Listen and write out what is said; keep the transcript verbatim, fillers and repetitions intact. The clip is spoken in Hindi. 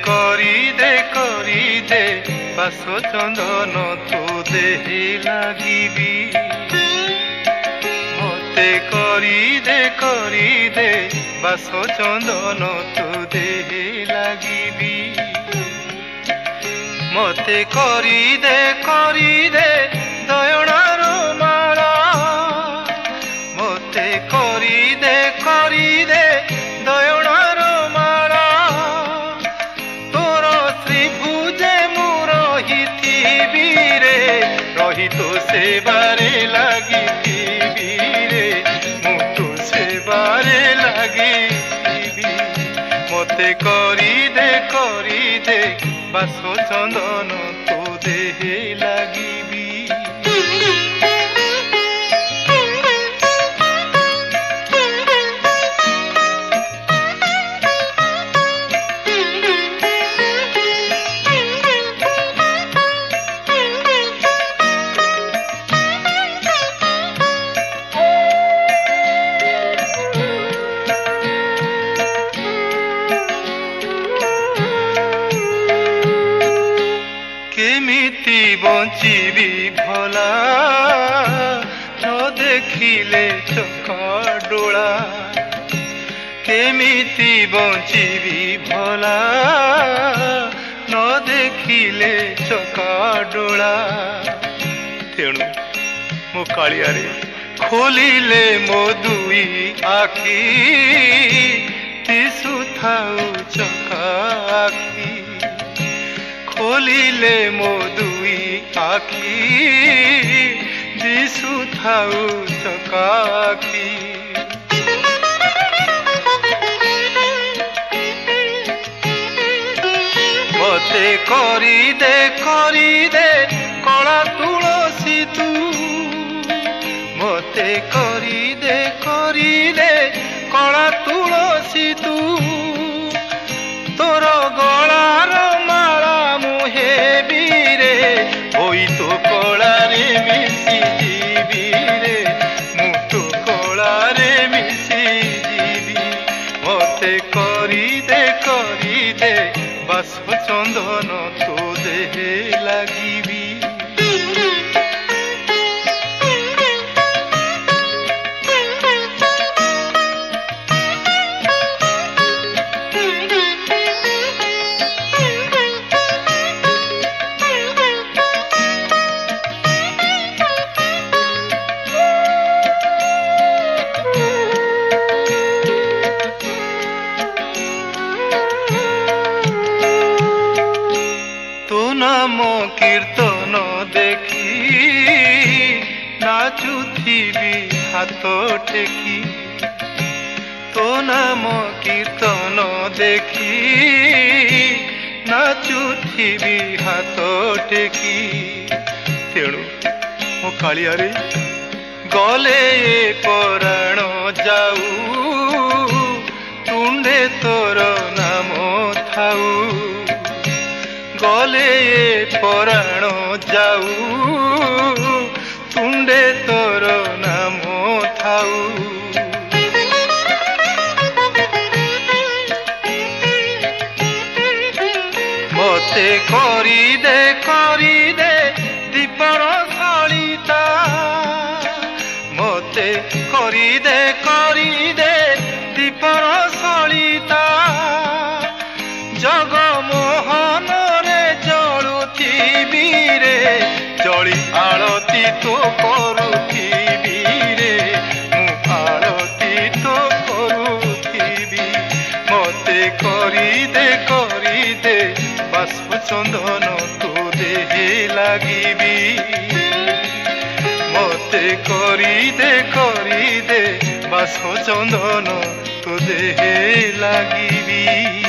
करी दे करी दे बास चंदन तू देहे लागिबी मते करी दे करी दे बास चंदन तू देहे लागिबी मते करी दे करी दे दयणार माला मते करी दे करी दे दयणार माला तोर त्रिभुजे मु रहिथिबी रे रही तो सेबारे लागिथिबी रे मु तो सेबारे लागिथिबी मते करी दे करी दे बास चंदन तो देहे लागिबी केमिति बंचीबी भला न देखिले चका डोला केमिति बंचीबी भला न देखिले चका डोला तेणु मो कालिया रे खोलिले मो दुई आखि दिसु थाउ चका आखि खोलिले मो दुई आखि दिसु थाउ चका आखि मते करी दे करी दे कला तुलसी तू मते करी दे करी दे कला तुलसी तू तोर गलार माला मुहे बीरे होई तो कला रे मिसी जीवी रे मु तो कला रे मिसी जीवी मते करी दे करी दे बास चंदन तो देहे लागिबी नाम कीर्तन देखी नाचुथिबी हाथ टेकी तो नाम कीर्तन देखी नाचुथिबी हाथ टेकी तेणु मो कालिया रे गले पराण जाऊ तुंडे तोर नाम थाऊ गले पराण जाऊ तुंडे तोर नाम थाऊ मते करी दे करी दे दीपर सलिता मते करी दे करी दे दीपर सलिता जगमोहन जली आरती तो करुथिबी रे मु आरती तो करुथिबी मते करी दे करी दे बाष्प चंदन तो देहे लागिबी मते करी दे करी दे बाष्प चंदन तो देहे लागिबी।